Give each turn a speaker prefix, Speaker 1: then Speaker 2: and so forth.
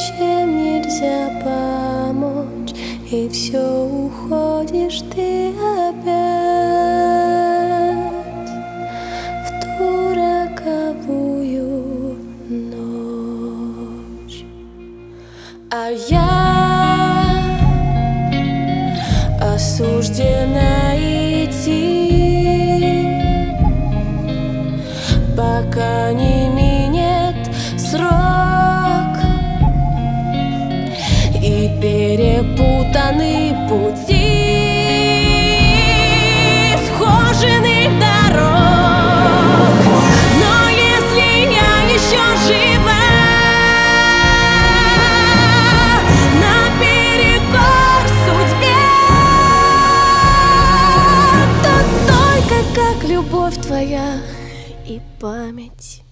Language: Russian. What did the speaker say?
Speaker 1: чем нельзя помочь, и все уходишь ты опять в ту роковую ночь. А я осуждена идти, пока не минет срок и перепутаны пути схоженных дорог. Но если я еще жива, наперекор судьбе, то только как любовь твоя и память.